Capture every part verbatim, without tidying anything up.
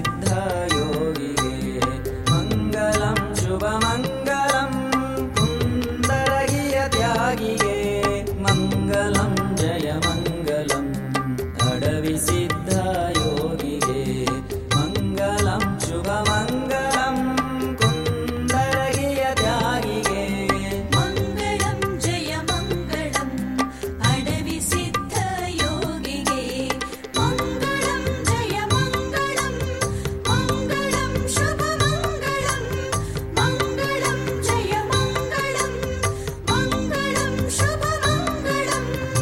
ಸಿದ್ಧ ಯೋಗಿಗೆ ಮಂಗಲಂ ಶುಭ ಮಂಗಲಂ ಕುಂದರಗಿಯ ತ್ಯಾಗಿಗೆ ಮಂಗಲಂ ಜಯ ಮಂಗಲಂ ಅಡವಿ ಸಿದ್ಧ ಯೋಗಿಗೆ ಮಂಗಲಂ ಶುಭ ಮಂಗಲಂ ಕುಂದರಗಿಯ ತ್ಯಾಗಿಗೆ ಮಂಗಳಂ ಜಯ ಮಂಗಳಂ ಅಡವಿ ಸಿದ್ಧ ಯೋಗಿಗೆ ಮಂಗಳಂ ಜಯ ಮಂಗಳಂ ಮಂಗಳಂ ಶುಭ ಮಂಗಳಂ ಮಂಗಳಂ ಜಯ ಮಂಗಳಂ ಮಂಗಳಂ ಶುಭ ಮಂಗಳಂ.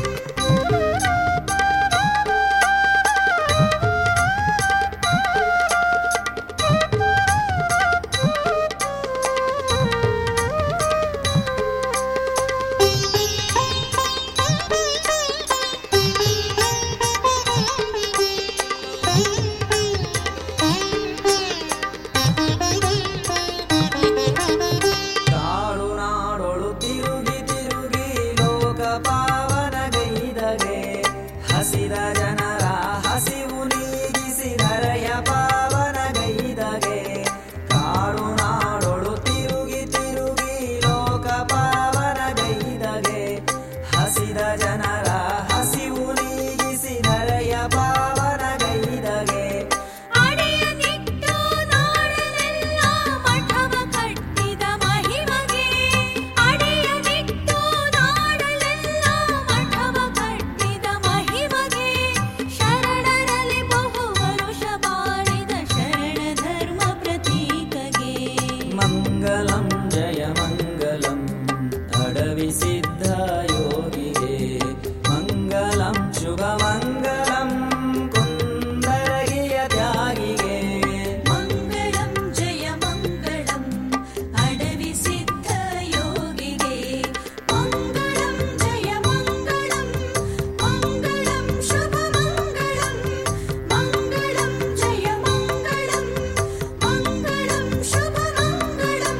ಕಾಡು ನಾಡೊಳು ತಿರುಗಿ ತಿರುಗಿ ಲೋಕ ಪಾವನಗೈದಗೆ ಹಸಿದ ಜನರ ಹಸಿವು ನೀಗಿಸಿ ಧರೆಯ ಪಾವನಗೈದಗೆ ಕಾಡು ನಾಡೊಳು ತಿರುಗಿ ತಿರುಗಿ ಲೋಕ ಪಾವನಗೈದಗೆ ಹಸಿದ ಜನರ ಹಸಿವು ನೀಗಿಸಿ ಧರೆಯ ಪಾವನಗೈದಗೆ ಅಡೆಯದಿಟ್ಟು ನಾಡಲೆಲ್ಲ ಮಠವ ಕಟ್ಟಿದ ಮಹಿಮಗೆ ಅಡೆಯದಿಟ್ಟು ನಾಡಲೆಲ್ಲ ಮಠವ ಕಟ್ಟಿದ ಮಹಿಮಗೆ ಶರಣರಲ್ಲಿ ಬಹು ವರುಷ ಬಾಳಿದ ಶರಣ ಧರ್ಮ ಪ್ರತೀಕಗೆ ಮಂಗಲಂ ಜಯ ಮಂಗಲಂ ಅಡವಿ ಸಿದ್ಧ ಯೋಗಿಗೆ ಮಂಗಲಂ ಶುಭ ಮಂಗಲಂ ಕುಂದರಗಿಯ ತ್ಯಾಗಿಗೆ ಮಂಗಳಂ ಜಯ ಮಂಗಳಂ ಅಡವಿ ಸಿದ್ಧ ಯೋಗಿಗೆ ಮಂಗಳಂ ಜಯ ಮಂಗಳಂ ಮಂಗಳಂ ಶುಭ ಮಂಗಳಂ ಮಂಗಳಂ ಜಯ ಮಂಗಳಂ ಮಂಗಳಂ ಶುಭ ಮಂಗಳಂ.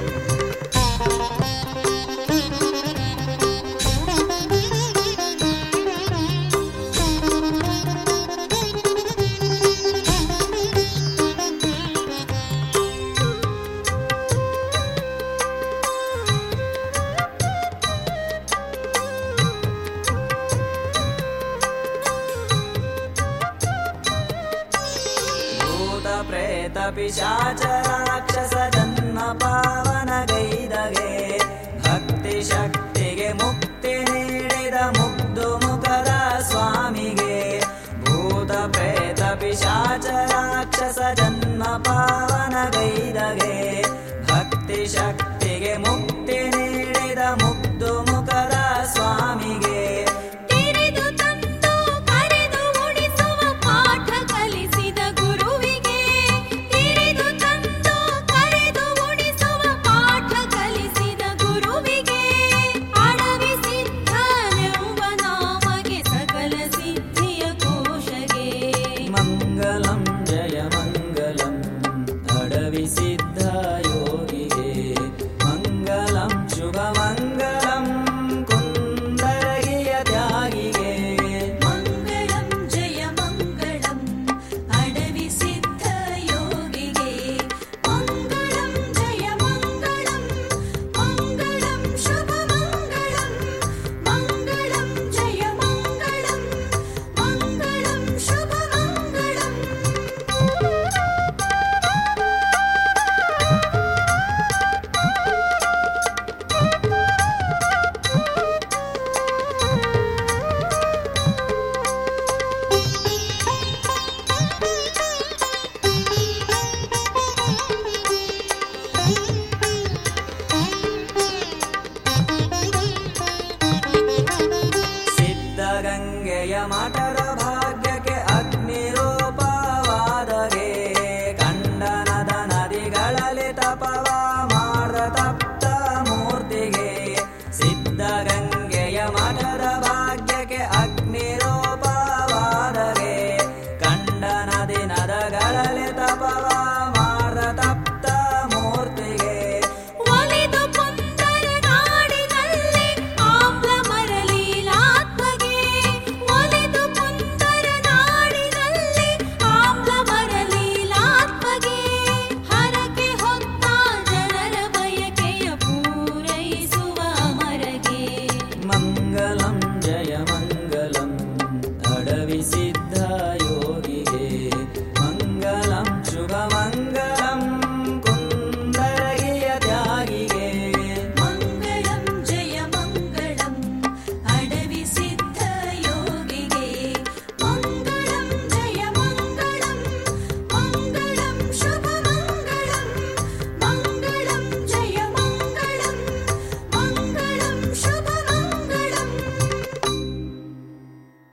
ಭೂತ ಪ್ರೇತ ಪಿಶಾಚ ರಾಕ್ಷಸ ಜನ್ಮ ಪಾವನಗೈದಗೆ ಭಕ್ತಿ ಶಕ್ತಿಗೆ ಮುಕ್ತಿ ನೀಡಿದ ಮುಗ್ಧು ಮುಖದ ಸ್ವಾಮಿಗೆ ಭೂತ ಪ್ರೇತ ಪಿಶಾಚ ರಾಕ್ಷಸ ಜನ್ಮ ಪಾವನಗೈದಗೆ ಭಕ್ತಿ ಶಕ್ತಿ